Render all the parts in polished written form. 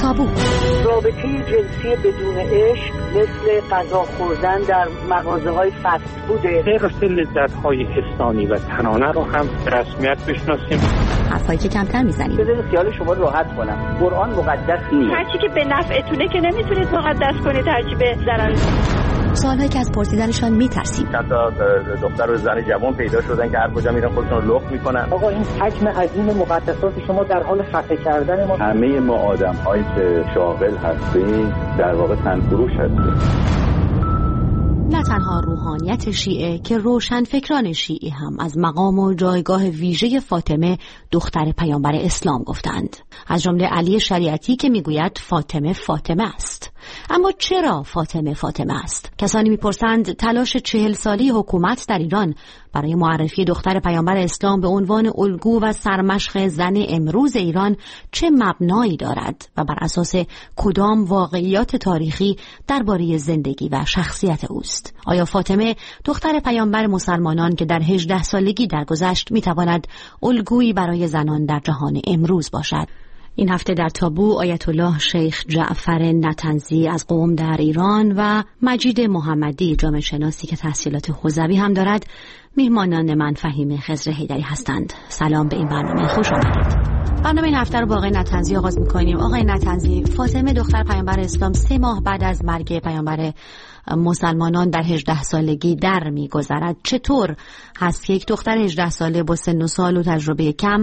تابو. رابطه جنسی بدون عشق مثل غذا خوردن در مغازه‌های فست فوده. حفظ لذت‌های حسانی و تنانه رو هم رسمیت بشناسیم. حرفایی که کمتر میزنیم. بذارید خیال شما راحت کنم. قرآن مقدس نیست. هرچی که به نفعتونه که نمیتونید مقدس کنید، هرچی به ضرر. سوالایی که از پرسیدنشان میترسیم. چند تا دختر و زن جوان پیدا شدن که هر کجا میرن خودشون رو لخت میکنن. آقا این حجم عظیم مقدسات شما در حال خفه کردن ما. همه ما آدم‌هایی که شاغل هستیم در واقع تنفروش هستیم. نه تنها روحانیت شیعه که روشنفکران شیعی هم از مقام و جایگاه ویژه فاطمه دختر پیامبر اسلام گفتند، از جمله علی شریعتی که میگوید فاطمه فاطمه است. اما چرا فاطمه فاطمه است؟ کسانی میپرسند تلاش 40 سالی حکومت در ایران برای معرفی دختر پیامبر اسلام به عنوان الگو و سرمشق زن امروز ایران چه مبنایی دارد و بر اساس کدام واقعیات تاریخی درباره زندگی و شخصیت اوست؟ آیا فاطمه دختر پیامبر مسلمانان که در 18 سالگی درگذشت میتواند الگویی برای زنان در جهان امروز باشد؟ این هفته در تابو آیت الله شیخ جعفر نطنزی از قم در ایران و مجید محمدی جامعه شناسی که تحصیلات حوزوی هم دارد میهمانان من فهیم خضر حیدری هستند. سلام به این برنامه، خوش آمدید. برنامه این هفته رو با آقای نطنزی آغاز می‌کنیم. آقای نطنزی، فاطمه دختر پیامبر اسلام 3 ماه بعد از مرگ پیامبر مسلمانان در 18 سالگی در می‌گذرد. چطور هست که یک دختر 18 ساله با سن و سال و تجربه کم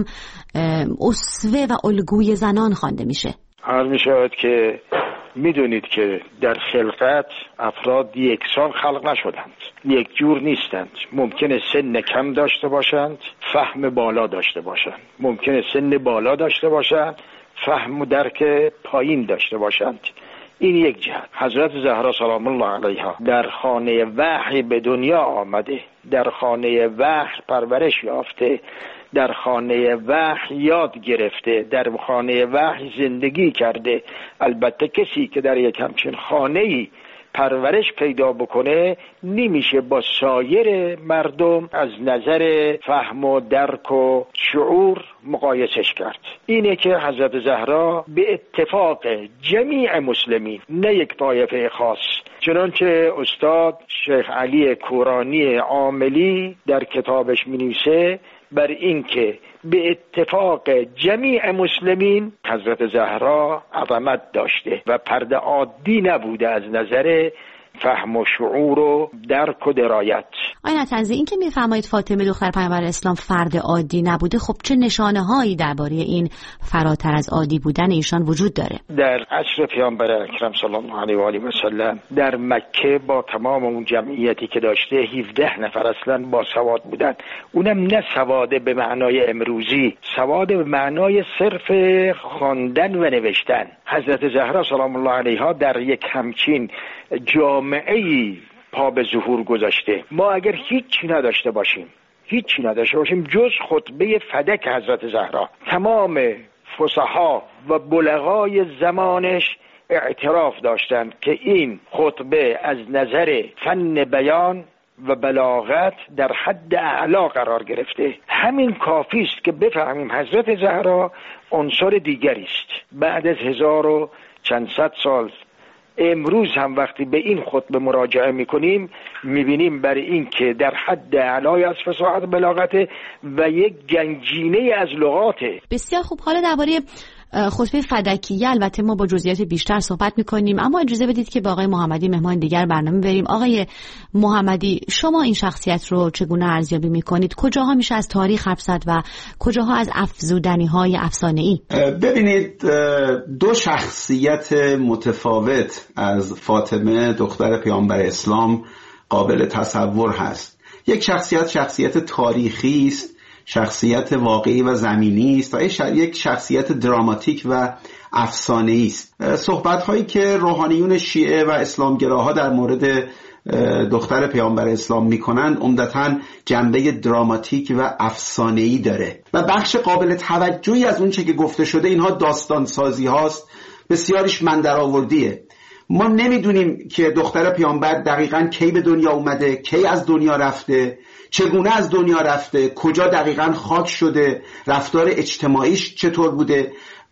اسوه و الگوی زنان خوانده میشه؟ حال می‌شود که میدونید که در خلقت افراد یکسان خلق نشدند، یک جور نیستند. ممکنه سن کم داشته باشند، فهم بالا داشته باشند، ممکنه سن بالا داشته باشند، فهم و درک پایین داشته باشند. این یک جهت. حضرت زهرا سلام الله علیها در خانه وحی به دنیا آمده، در خانه وحی پرورش یافته، در خانه وحی یاد گرفته، در خانه وحی زندگی کرده. البته کسی که در یک همچین خانه‌ای پرورش پیدا بکنه نمیشه با سایر مردم از نظر فهم و درک و شعور مقایسش کرد. اینه که حضرت زهرا به اتفاق جمیع مسلمین، نه یک طایفه خاص، چنانچه استاد شیخ علی کورانی عاملی در کتابش می‌نویسه بر این که به اتفاق جمیع مسلمین حضرت زهرا عظمت داشته و پرده عادی نبوده از نظر فهم و شعور و درک و درایت. آقای نطنزی، این که میفرمایید فاطمه دختر پیامبر اسلام فرد عادی نبوده، خب چه نشانه هایی درباره این فراتر از عادی بودن ایشان وجود داره؟ در عصر پیامبر اکرم صلی الله علیه و آله و سلم در مکه با تمام اون جمعیتی که داشته 17 نفر اصلا با سواد بودن. اونم نه سواد به معنای امروزی، سواد به معنای صرف خواندن و نوشتن. حضرت زهرا سلام الله علیها در یک همچین جامعه‌ای پا به ظهور گذاشته. ما اگر هیچی نداشته باشیم جز خطبه فدک حضرت زهرا، تمام فصحا و بلغای زمانش اعتراف داشتند که این خطبه از نظر فن بیان و بلاغت در حد اعلا قرار گرفته. همین کافی است که بفهمیم حضرت زهرا عنصر دیگری است. بعد از 1400 سال امروز هم وقتی به این خطبه مراجعه میکنیم میبینیم برای این که در حد اعلای از فصاحت بلاغت و یک گنجینه از لغاته. بسیار خوب. حالا درباره خطبه فدکیه البته ما با جزئیات بیشتر صحبت میکنیم، اما اجازه بدید که با آقای محمدی مهمان دیگر برنامه بریم. آقای محمدی، شما این شخصیت رو چگونه ارزیابی میکنید؟ کجاها میشه از تاریخ حرف زد و کجاها از افزودنی‌های افسانه‌ای؟ ببینید، 2 شخصیت متفاوت از فاطمه دختر پیامبر اسلام قابل تصور هست. یک شخصیت تاریخی است، شخصیت واقعی و زمینی است و یک شخصیت دراماتیک و افسانه‌ای است. صحبت‌هایی که روحانیون شیعه و اسلامگراها در مورد دختر پیامبر اسلام می‌کنند عمدتاً جنبه دراماتیک و افسانه‌ای داره و بخش قابل توجهی از اون چه که گفته شده اینها داستان سازی هاست، بسیاریش مندرآوردیه. ما نمیدونیم که دختر پیامبر دقیقاً کی به دنیا اومده، کی از دنیا رفته، چگونه از دنیا رفته، کجا دقیقاً خاک شده، رفتار اجتماعیش چطور بوده.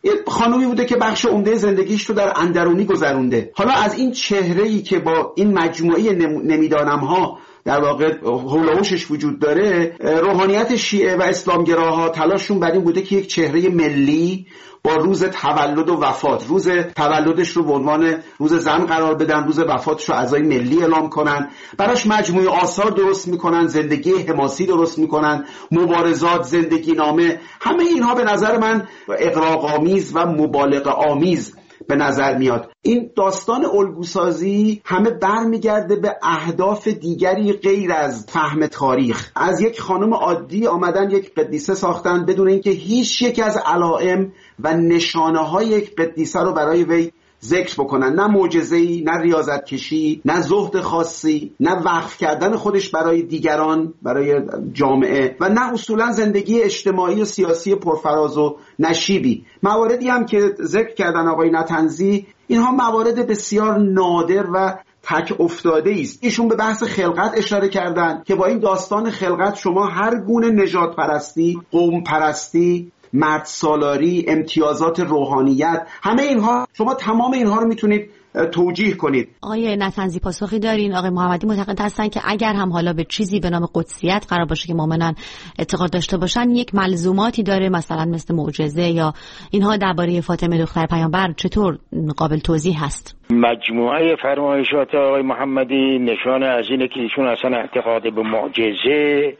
یه خانومی بوده که بخش عمده زندگیش رو در اندرونی گذرونده. حالا از این چهره‌ای که با این مجموعه نمیدانم‌ها در واقع حول و حوشش وجود داره، روحانیت شیعه و اسلامگراها تلاششون بر این بوده که یک چهره ملی با روز تولد و وفات، روز تولدش رو به عنوان روز زن قرار بدن، روز وفاتش رو عزای ملی اعلام کنن، براش مجموعه آثار درست میکنن، زندگی حماسی درست میکنن، مبارزات، زندگی نامه. همه اینها به نظر من اغراق‌آمیز و مبالغه آمیز به نظر میاد. این داستان الگوسازی همه برمیگرده به اهداف دیگری غیر از فهم تاریخ. از یک خانم عادی آمدن یک قدیسه ساختن بدون اینکه هیچ یک از علائم و نشانه های یک قدیسه رو برای وی ذکر بکنن، نه معجزه‌ای، نه ریاضت کشی، نه زهد خاصی، نه وقف کردن خودش برای دیگران، برای جامعه، و نه اصولا زندگی اجتماعی و سیاسی پرفراز و نشیبی. مواردی هم که ذکر کردن آقای نطنزی، اینها موارد بسیار نادر و تک افتاده است. ایشون به بحث خلقت اشاره کردن که با این داستان خلقت شما هر گونه نژاد پرستی، قوم پرستی، مرد سالاری، امتیازات روحانیت، همه اینها شما تمام اینها رو میتونید توجیه کنید. آقای نطنزی پاسخی دارین؟ آقای محمدی معتقد هستن که اگر هم حالا به چیزی به نام قدسیت قرار باشه که مؤمنان اعتقاد داشته باشن، یک ملزوماتی داره، مثلا مثل معجزه یا اینها. درباره فاطمه دختر پیامبر چطور قابل توضیح هست؟ مجموعه فرمایشات آقای محمدی نشانه از اینه که ایشون اصلا اعتقاد به معجزه،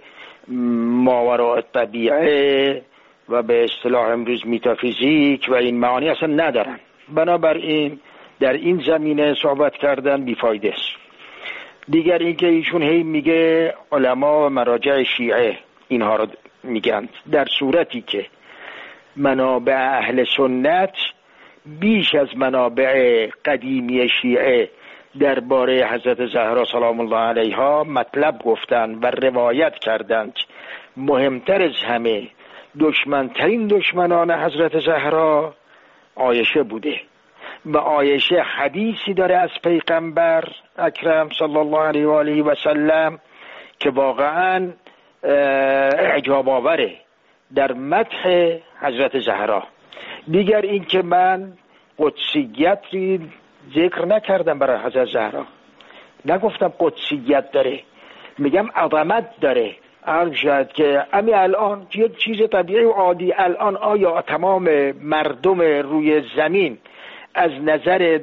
ماوراء الطبیعه و به اصطلاح امروز متافیزیک و این معانی اصلا ندارن. بنابراین در این زمینه صحبت کردن بیفایده است. دیگر اینکه ایشون هی میگه علما و مراجع شیعه اینها رو میگن، در صورتی که منابع اهل سنت بیش از منابع قدیمی شیعه درباره حضرت زهرا سلام الله علیها مطلب گفتن و روایت کردند. مهمتر از همه دشمنترین دشمنان حضرت زهرا عایشه بوده و عایشه حدیثی داره از پیغمبر اکرم صلی الله علیه و آله و سلم که واقعا اعجاب آوره در مدح حضرت زهرا. دیگر این که من قدسیت ذکر نکردم برای حضرت زهرا، نگفتم قدسیت داره، میگم عظمت داره. عرض شد که امی الان یک چیز طبیعی و عادی، الان آیا تمام مردم روی زمین از نظر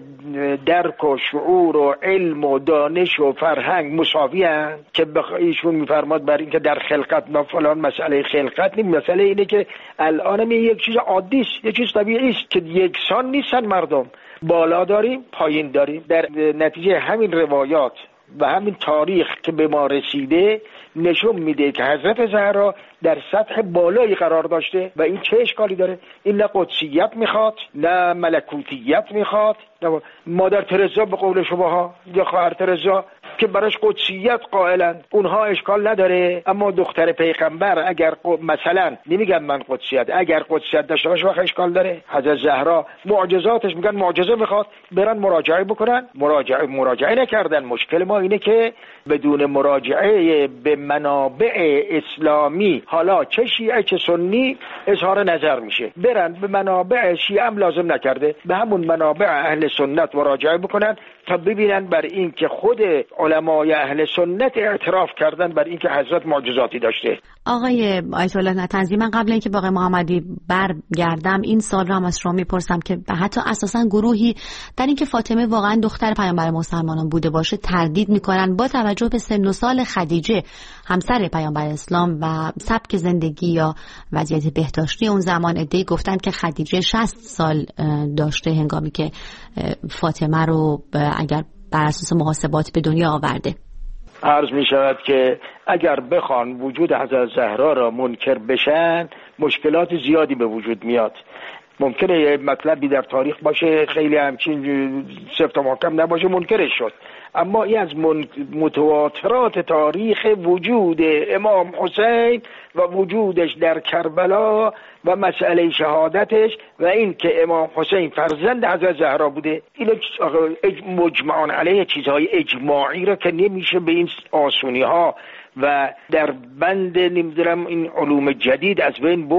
درک و شعور و علم و دانش و فرهنگ مساوی هستند؟ که ایشون میفرماد بر این که در خلقت ما فلان مسئله خلقت نیم، مسئله اینه که الان هم یک چیز عادی است، یک چیز طبیعی است که یکسان نیستن مردم، بالا داریم پایین داریم. در نتیجه همین روایات و همین تاریخ که به ما رسیده نشون میده که حضرت زهرا در سطح بالایی قرار داشته و این چه اشکالی داره؟ این نه قدسیت میخواد نه ملکوتیت میخواد. مادر ترزا به قول شماها یا خواهر ترزا که براش قدسیت قائلند، اونها اشکال نداره. اما دختر پیغمبر اگر مثلا نمیگم من قدسیت، اگر قدسیت داشته باشه وقت اشکال داره. حضرت زهرا معجزاتش میگن معجزه میخواد، برن مراجعه بکنن، مراجعه نکردن. مشکل ما اینه که بدون مراجعه به منابع اسلامی، حالا چه شیعه چه سنی، اظهار نظر میشه. برن به منابع شیعه هم لازم نکرده، به همون منابع اهل سنت مراجعه بکنن تا ببینن بر این که خود علمای اهل سنت اعتراف کردن بر این که حضرت معجزاتی داشته. آقای آیت الله نطنزی، من قبل اینکه با آقای محمدی برگردم این سال رو هم از شما میپرسم که حتی اساسا گروهی در اینکه فاطمه واقعا دختر پیامبر مسلمانان بوده باشه تردید میکنن با توجه به سن و سال خدیجه همسر پیامبر اسلام و سبک زندگی یا وضعیت بهداشتی اون زمان. عده‌ای گفتن که خدیجه 60 سال داشته هنگامی که فاطمه رو اگر بر اساس محاسبات به دنیا آورده. عرض می شود که اگر بخوان وجود حضرت زهرا را منکر بشن مشکلات زیادی به وجود میاد. ممکنه یه مطلبی در تاریخ باشه خیلی همچین سفت و محکم نباشه منکرش شد، اما این از متواترات تاریخ وجود امام حسین و وجودش در کربلا و مسئله شهادتش و این که امام حسین فرزند حضرت زهرا بوده، این مجمعان علیه چیزهای اجماعی را که نمیشه به این آسونی ها و در بند نمیدونم این علوم جدید از بین برد.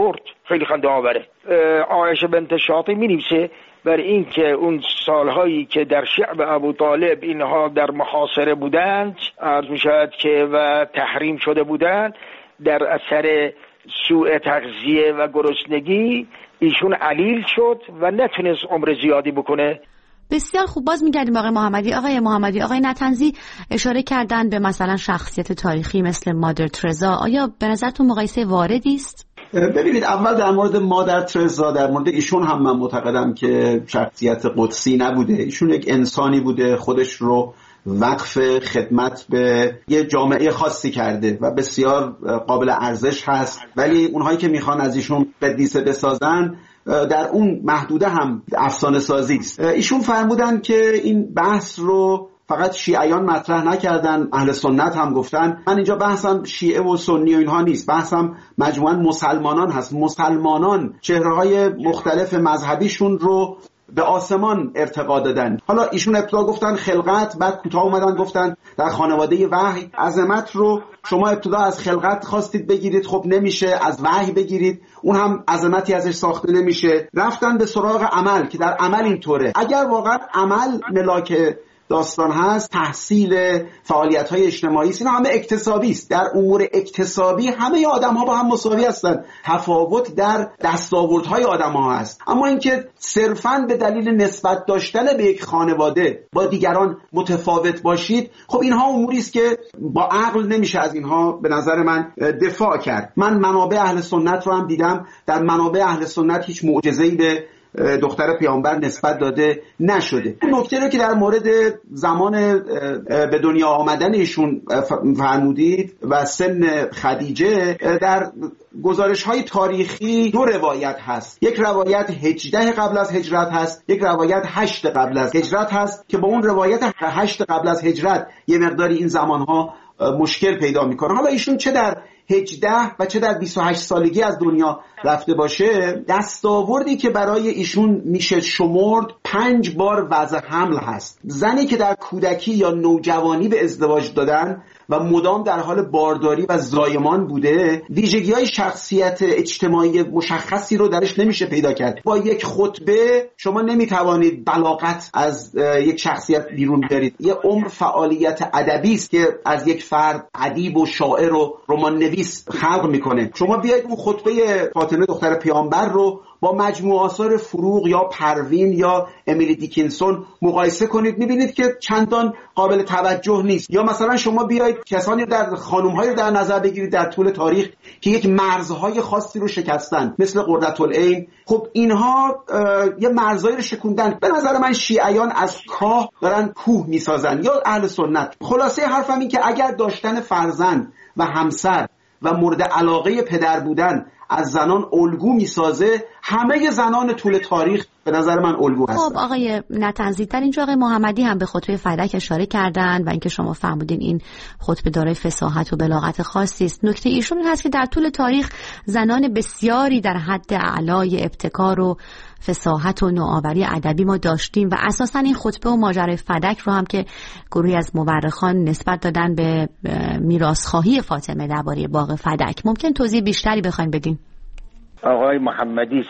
خیلی خنده آوره. عایشه بنت شاطی می‌نویسه برای این که اون سالهایی که در شعب ابو طالب اینها در محاصره بودند، عرض می‌شود که و تحریم شده بودند، در اثر سوء تغذیه و گرسنگی ایشون علیل شد و نتونست عمر زیادی بکنه. بسیار خوب. باز میگردیم آقای محمدی. آقای نطنزی اشاره کردن به مثلا شخصیت تاریخی مثل مادر ترزا. آیا به نظرتون مقایسه واردی است؟ ببینید، اول در مورد مادر ترزا، در مورد ایشون هم من معتقدم که شخصیت قدسی نبوده. ایشون یک انسانی بوده، خودش رو وقف خدمت به یه جامعه خاصی کرده و بسیار قابل ارزش هست، ولی اونهایی که میخوان از ایشون قدیسه بسازن در اون محدوده هم افسانه سازی است. ایشون فرمودن که این بحث رو فقط شیعیان مطرح نکردن، اهل سنت هم گفتن. من اینجا بحثم شیعه و سنی و اینها نیست، بحثم مجموعاً مسلمانان هست. مسلمانان چهره‌های مختلف مذهبیشون رو به آسمان ارتقا دادن. حالا ایشون ابتدا گفتن خلقت، بعد کوتاه اومدن گفتن در خانواده وحی. عظمت رو شما ابتدا از خلقت خواستید بگیرید، خب نمیشه، از وحی بگیرید، اون هم عظمتی ازش ساخته نمیشه. رفتن به سراغ عمل که در عمل اینطوره. اگر واقعا عمل ملاک داستان هست، تحصیل، فعالیت‌های اجتماعی است، اینا همه اکتسابی است. در امور اکتسابی همه آدم‌ها با هم مساوی هستند. تفاوت در دستاوردهای آدم‌ها هست. اما اینکه صرفاً به دلیل نسبت داشتن به یک خانواده با دیگران متفاوت باشید، خب اینها اموری است که با عقل نمیشه از اینها به نظر من دفاع کرد. من منابع اهل سنت رو هم دیدم، در منابع اهل سنت هیچ معجزه‌ای به دختر پیامبر نسبت داده نشده. نکته رو که در مورد زمان به دنیا آمدن ایشون فرمودید و سن خدیجه، در گزارش‌های تاریخی دو روایت هست. یک روایت 18 قبل از هجرت هست، یک روایت 8 قبل از هجرت هست که با اون روایت 8 قبل از هجرت یه مقداری این زمانها مشکل پیدا میکنه. حالا ایشون چه در 18 و چه در 28 سالگی از دنیا رفته باشه، دستاوردی که برای ایشون میشه شمرد 5 بار وضع حمل هست. زنی که در کودکی یا نوجوانی به ازدواج دادن و مدام در حال بارداری و زایمان بوده، ویژگی‌های شخصیت اجتماعی مشخصی رو درش نمیشه پیدا کرد. با یک خطبه شما نمیتوانید بلاغت از یک شخصیت بیرون بیارید. یه عمر فعالیت ادبی است که از یک فرد ادیب و شاعر و رمان نویس خلق میکنه. شما بیاید اون خطبه فاطمه دختر پیامبر رو با مجموعه آثار فروغ یا پروین یا امیلی دیکینسون مقایسه کنید، میبینید که چندان قابل توجه نیست. یا مثلا شما بیایید کسانی در خانم‌هایی رو در نظر بگیرید در طول تاریخ که یک مرزهای خاصی رو شکستن، مثل قرةالعین. خب اینها یه مرزایی رو شکوندن. به نظر من شیعیان از کاه دارن کوه میسازن یا اهل سنت. خلاصه حرفم این که اگر داشتن فرزند و همسر و مورد علاقه پدر بودن از زنان الگو میسازه، همه زنان طول تاریخ به نظر من الگو هستن. خب آقای نطنزی، در اینجا آقای محمدی هم به خطبه فدک اشاره کردن و اینکه شما فرمودین این خطبه دارای فصاحت و بلاغت خاصی است. نکته ایشون این هست که در طول تاریخ زنان بسیاری در حد اعلای ابتکار و فصاحت و نوآوری ادبی ما داشتیم و اساسا این خطبه و ماجرای فدک رو هم که گروهی از مورخان نسبت دادن به میراث‌خواهی فاطمه درباره باغ فدک. ممکن توضیح بیشتری بخواید بدین؟ آقای محمدی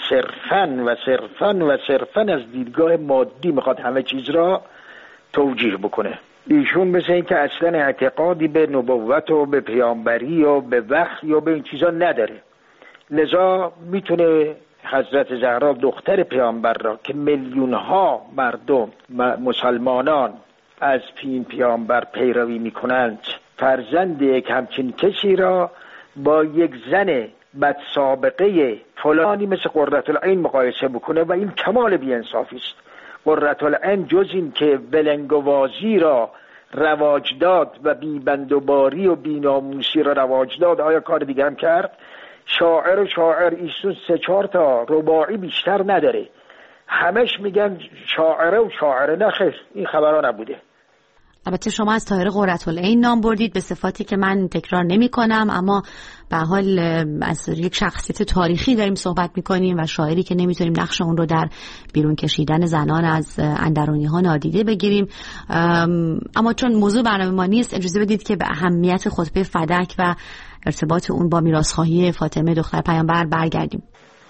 صرفاً از دیدگاه مادی میخواد همه چیز را توجیه بکنه. ایشون مثل این که اصلا اعتقادی به نبوت و به پیامبری و به وحی و به این چیزا نداره. لذا میتونه حضرت زهرا دختر پیامبر را که میلیون‌ها مردم مسلمانان از این پیامبر پیروی میکنند، فرزند یک همچین کسی را با یک زن بد سابقه فلانی مثل قرةالعین مقایسه بکنه و این کمال بی‌انصافی است. قرةالعین جز این که ولنگوازی را رواج داد و بی‌بندوباری و بی‌ناموسی را رواج داد، آیا کار دیگه هم کرد؟ شاعر ایشون 3-4 تا رباعی بیشتر نداره. همش میگن شاعره نه خیر، این خبرها نبوده. البته شما از طاهره قرةالعین نام بردید به صفاتی که من تکرار نمی کنم، اما به حال از یک شخصیت تاریخی داریم صحبت می کنیم و شاعری که نمیتونیم نقش اون رو در بیرون کشیدن زنان از اندرونی ها نادیده بگیریم. اما چون موضوع برنامه ما نیست، اجازه بدید که به اهمیت خطبه فدک و ارتباط اون با میراث‌خواهی فاطمه دختر پیامبر برگردیم.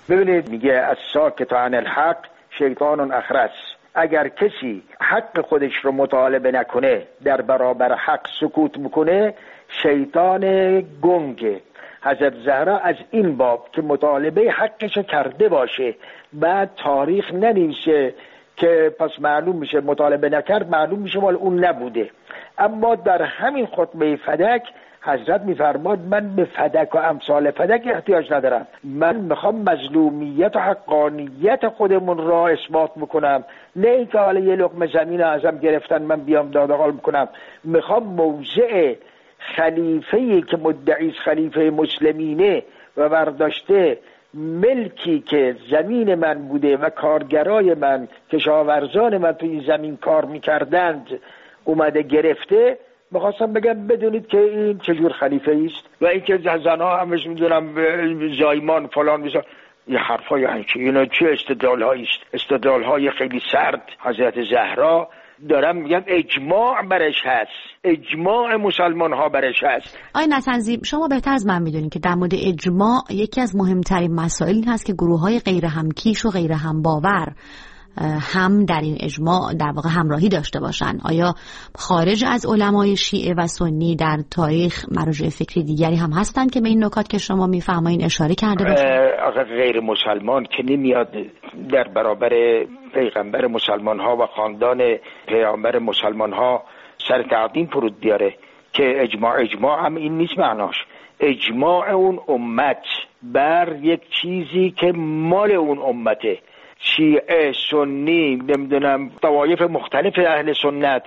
ببینید میگه از ساکت عن الحق شیطان اخرس. اگر کسی حق خودش رو مطالبه نکنه، در برابر حق سکوت بکنه، شیطان گنگه. حضرت زهرا از این باب که مطالبه حقش کرده باشه، بعد تاریخ ننویسه که پس معلوم میشه مطالبه نکرد، معلوم میشه مال اون نبوده. اما در همین خطبه فدک حضرت میفرماد من به فدک و امثال فدک احتیاج ندارم، من میخوام مظلومیت و حقانیت خودمون را اثبات بکنم، نه اینکه حالا یه لقمه زمین ازم گرفتن من بیام دادغال بکنم. میخوام موضع خلیفه‌ای که مدعی خلیفه مسلمینه و برداشته ملکی که زمین من بوده و کارگرای من، کشاورزان من تو این زمین کار میکردند، اومده گرفته. میخواستم بگم بدونید که این چجور خلیفه است. و اینکه زنها همش میدونم زایمان فلان میشه، یه حرفای هنچه اینا چه استدلال‌هایی است، استدلال‌های خیلی سرد. حضرت زهرا دارم میگم اجماع برش هست، اجماع مسلمان ها برش هست. آقای نطنزی، شما بهتر از من میدونید که در مورد اجماع یکی از مهمترین مسائل این هست که گروه‌های غیر همکیش و غیر همباور هم در این اجماع در واقع همراهی داشته باشن. آیا خارج از علمای شیعه و سنی در تاریخ مراجع فکری دیگری هم هستن که به این نکات که شما میفرمایید اشاره کرده باشن؟ غیر مسلمان که نمیاد در برابر پیغمبر مسلمان ها و خاندان پیغمبر مسلمان ها سر تعظیم فرود بیاره که اجماع هم این نیست معناش. اجماع اون امت بر یک چیزی که مال اون امته، شیعه، سنی، نمیدونم طوایف مختلف اهل سنت،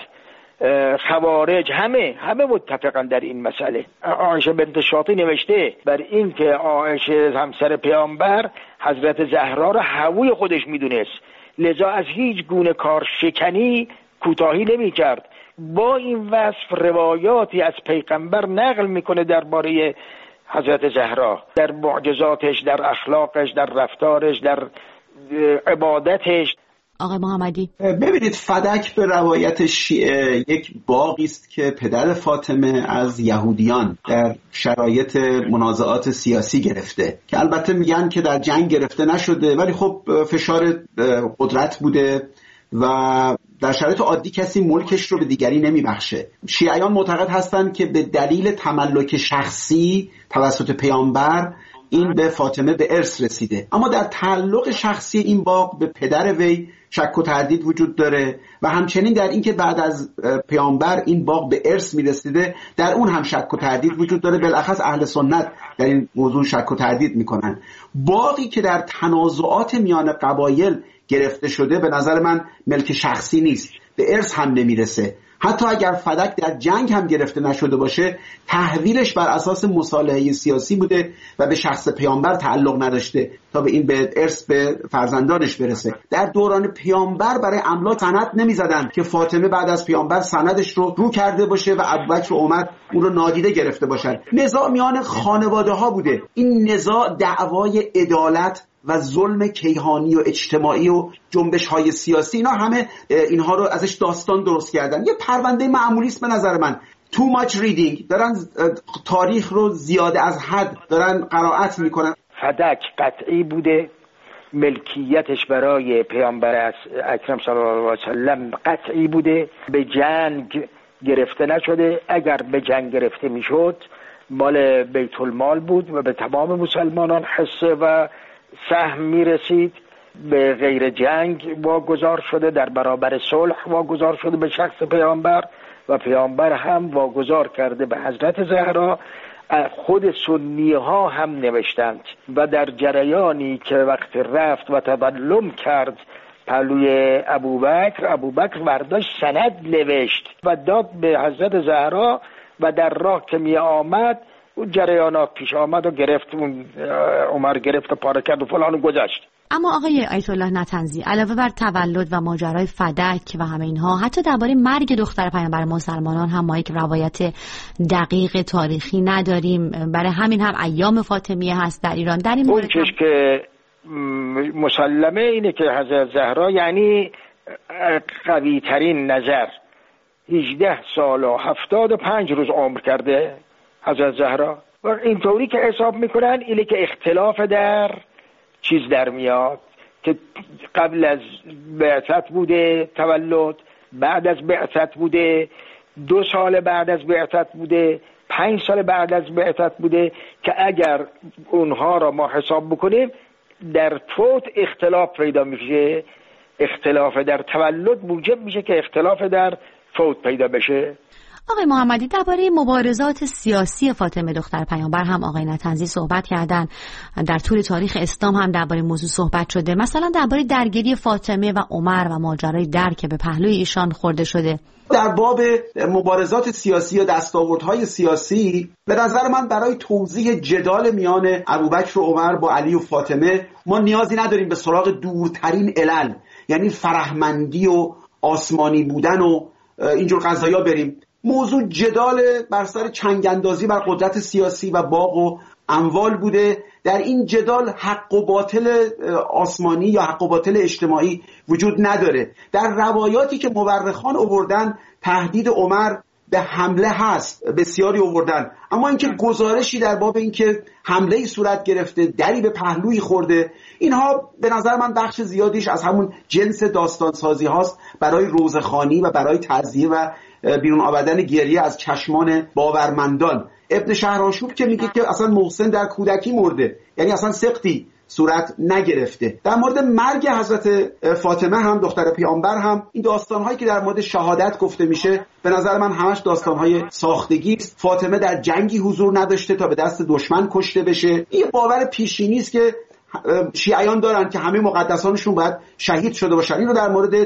خوارج، همه متفقن در این مسئله. عایشه بنت شاطی نوشته بر این که عایشه همسر پیامبر حضرت زهرا را هووی خودش میدونست، لذا از هیچ گونه کار شکنی کوتاهی نمی کرد. با این وصف روایاتی از پیغمبر نقل میکنه درباره حضرت زهرا، در معجزاتش، در اخلاقش، در رفتارش، در عبادتش. آقای محمدی، ببینید فدک به روایت شیعه یک باغی است که پدر فاطمه از یهودیان در شرایط منازعات سیاسی گرفته، که البته میگن که در جنگ گرفته نشده، ولی خب فشار قدرت بوده و در شرایط عادی کسی ملکش رو به دیگری نمیبخشه. شیعیان معتقد هستند که به دلیل تملک شخصی توسط پیامبر این به فاطمه به ارث رسیده، اما در تعلق شخصی این باغ به پدر وی شک و تردید وجود داره و همچنین در اینکه بعد از پیامبر این باغ به ارث میرسیده در اون هم شک و تردید وجود داره. بالاخص اهل سنت در این موضوع شک و تردید میکنن. باغی که در تنازعات میان قبایل گرفته شده به نظر من ملک شخصی نیست، به ارث هم نمیرسه. حتی اگر فدک در جنگ هم گرفته نشده باشه، تحویلش بر اساس مصالحه سیاسی بوده و به شخص پیامبر تعلق نداشته تا به این به ارث به فرزندانش برسه. در دوران پیامبر برای املاک سند نمیزدن که فاطمه بعد از پیامبر سندش رو کرده باشه و ابوبکر و عمر اون رو نادیده گرفته باشن. نزاع میان خانواده ها بوده. این نزاع دعوای عدالت و ظلم کیهانی و اجتماعی و جنبش های سیاسی، اینا همه اینها رو ازش داستان درست کردن. یه پرونده معمولی است به نظر من. too much reading، دارن تاریخ رو زیاده از حد دارن قرائت میکنن. فدک قطعی بوده، ملکیتش برای پیامبر اکرم صلی الله علیه و سلم قطعی بوده، به جنگ گرفته نشده. اگر به جنگ گرفته میشد مال بیت المال بود و به تمام مسلمانان حصه و سهم میرسید. به غیر جنگ واگذار شده، در برابر صلح واگذار شده به شخص پیامبر و پیامبر هم واگذار کرده به حضرت زهرا. خود سنی ها هم نوشتند و در جریانی که وقت رفت و تظلم کرد پهلوی ابوبکر برداشت سند نوشت و داد به حضرت زهرا و در راه که می آمد اون جریانات پیش آمد و گرفت، اون عمر گرفت و پاره کرد و فلان گذشت. اما آقای آیت الله نطنزی، علاوه بر تولد و ماجرای فدک و همه اینها، حتی درباره مرگ دختر پیامبر مسلمانان هم ما یک روایت دقیق تاریخی نداریم. برای همین هم ایام فاطمیه هست در ایران. در این مورد اون که مسلمه اینه که حضرت زهرا یعنی قوی ترین نظر 18 سال و 75 روز عمر کرده حضرت زهرا و اینطوری که حساب میکنن اینه که اختلاف در چیز در میاد که قبل از بعثت بوده تولد، بعد از بعثت بوده، 2 سال بعد از بعثت بوده، 5 سال بعد از بعثت بوده، که اگر اونها را ما حساب بکنیم در فوت اختلاف پیدا میشه. اختلاف در تولد موجب میشه که اختلاف در فوت پیدا بشه. آقای محمدی، درباره مبارزات سیاسی فاطمه دختر پیامبر هم آقای نطنزی صحبت کردن. در طول تاریخ اسلام هم درباره موضوع صحبت شده، مثلا درباره درگیری فاطمه و عمر و ماجرای در که به پهلوی ایشان خورده شده. در باب مبارزات سیاسی یا دستاوردهای سیاسی به نظر من برای توضیح جدال میان ابوبکر و عمر با علی و فاطمه ما نیازی نداریم به سراغ دورترین علل، یعنی فرهمندی و آسمانی بودن و اینجور قضایا بریم. موضوع جدال بر سر چنگ اندازی بر قدرت سیاسی و باغ و اموال بوده. در این جدال حق و باطل آسمانی یا حق و باطل اجتماعی وجود نداره. در روایاتی که مورخان آوردن تهدید عمر به حمله هست، بسیاری آوردن، اما اینکه گزارشی در باب اینکه حمله‌ای صورت گرفته، دری به پهلوی خورده، اینها به نظر من بخش زیادیش از همون جنس داستانسازی هاست برای روزخوانی و برای تعزیه و بیرون آوردن گریه از چشمان باورمندان. ابن شهرآشوب که میگه که اصلا محسن در کودکی مرده، یعنی اصلا سقطی صورت نگرفته. در مورد مرگ حضرت فاطمه هم دختر پیامبر هم این داستانهایی که در مورد شهادت گفته میشه به نظر من همش داستانهای ساختگی است. فاطمه در جنگی حضور نداشته تا به دست دشمن کشته بشه. این باور پیشینی است که شیعیان دارن که همه مقدسانشون باید شهید شده باشن. اینو در مورد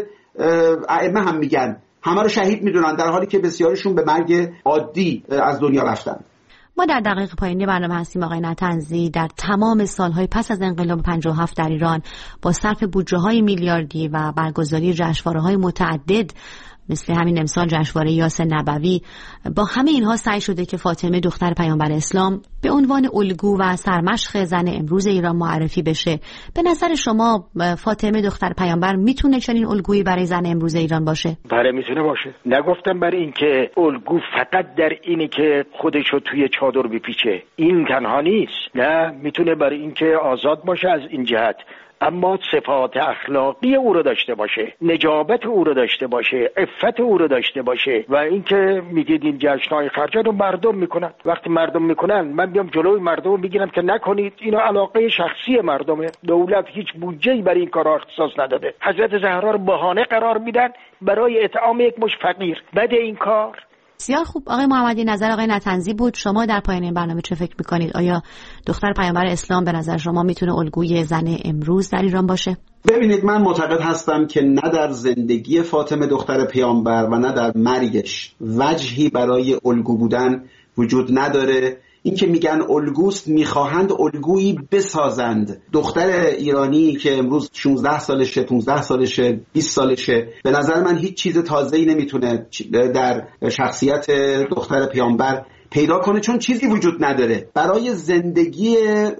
ائمه هم میگن، همه رو شهید میدونن، در حالی که بسیارشون به مرگ عادی از دنیا رفتن. ما در دقیق پایانی برنامه هستیم آقای نطنزی. در تمام سالهای پس از انقلاب 57 در ایران با صرف بودجه‌های میلیاردی و برگزاری جشنواره‌های متعدد مثل همین امسال جشنواره یاس نبوی، با همه اینها سعی شده که فاطمه دختر پیامبر اسلام به عنوان الگو و سرمشق زن امروز ایران معرفی بشه. به نظر شما فاطمه دختر پیامبر میتونه چنین الگویی برای زن امروز ایران باشه؟ بله میتونه باشه. نگفتم برای اینکه الگو فقط در اینه که خودشو توی چادر بپیچه، این تنها نیست. نه، میتونه برای اینکه آزاد باشه از این جهت، اما صفات اخلاقی او رو داشته باشه، نجابت او رو داشته باشه، عفت او رو داشته باشه. و اینکه میگید این جشن‌های خرجه رو مردم میکنن، وقتی مردم میکنن من بیام جلوی مردم رو میگیرم که نکنید، اینا علاقه شخصی مردمه. دولت هیچ بودجه‌ای برای این کارا اختصاص نداده. حضرت زهرا رو بهانه قرار میدن برای اطعام یک مشت فقیر. بده این کار. بسیار خوب. آقای محمدی، نظر آقای نطنزی بود. شما در پایان این برنامه چه فکر میکنید؟ آیا دختر پیامبر اسلام به نظر شما میتونه الگوی زن امروز در ایران باشه؟ ببینید، من معتقد هستم که نه در زندگی فاطمه دختر پیامبر و نه در مرگش وجهی برای الگو بودن وجود نداره. این که میگن الگوست، میخواهند الگویی بسازند. دختر ایرانی که امروز 16 سالشه، 15 سالشه، 20 سالشه، به نظر من هیچ چیز تازه‌ای نمیتونه در شخصیت دختر پیامبر پیدا کنه، چون چیزی وجود نداره. برای زندگی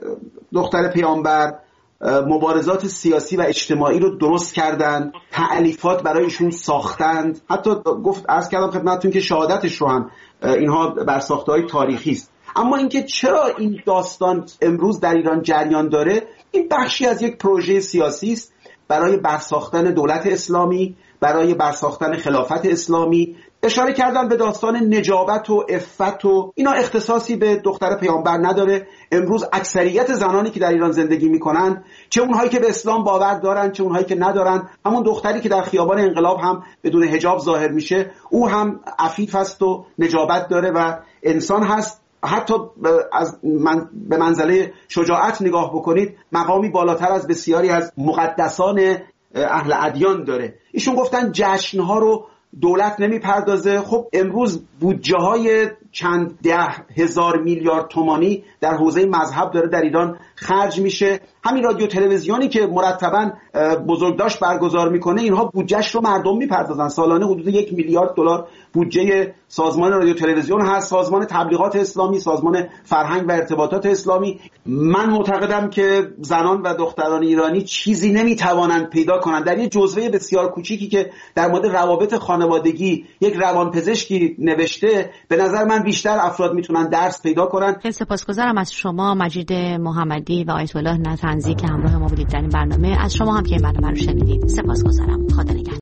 دختر پیامبر مبارزات سیاسی و اجتماعی رو درست کردن، تألیفات برایشون ساختند. حتی عرض کردم خدمتتون که شهادتش رو هم اینها برساخته‌های تاریخی است. اما اینکه چرا این داستان امروز در ایران جریان داره، این بخشی از یک پروژه سیاسی است برای برساختن دولت اسلامی، برای برساختن خلافت اسلامی. اشاره کردن به داستان نجابت و عفت و اینا اختصاصی به دختر پیامبر نداره. امروز اکثریت زنانی که در ایران زندگی میکنن، چه اونهایی که به اسلام باور دارن چه اونهایی که ندارن، همون دختری که در خیابان انقلاب هم بدون حجاب ظاهر میشه، او هم عفیف است و نجابت داره و انسان هست. حتی به منزله شجاعت نگاه بکنید، مقامی بالاتر از بسیاری از مقدسان اهل ادیان داره. ایشون گفتن جشنها رو دولت نمیپردازه. خب امروز بودجه های چند 10,000 میلیارد تومانی در حوزه مذهب داره در ایران خرج میشه. همین رادیو تلویزیونی که مرتباً بزرگداشت برگزار میکنه، اینها بودجهش رو مردم میپردازن. سالانه حدود 1 میلیارد دلار بودجه سازمان رادیو تلویزیون هست، سازمان تبلیغات اسلامی، سازمان فرهنگ و ارتباطات اسلامی. من معتقدم که زنان و دختران ایرانی چیزی نمیتوانند پیدا کنند در یه جزوه بسیار کوچیکی که در مورد روابط خانوادگی یک روانپزشکی نوشته. به نظر من میکنن، بیشتر افراد میتونن درس پیدا کنن. خیلی سپاسگزارم از شما مجید محمدی و آیت الله نطنزی که همراه ما بودید در این برنامه. از شما هم که این برنامه رو شنیدید سپاسگزارم. خدا نگهدار.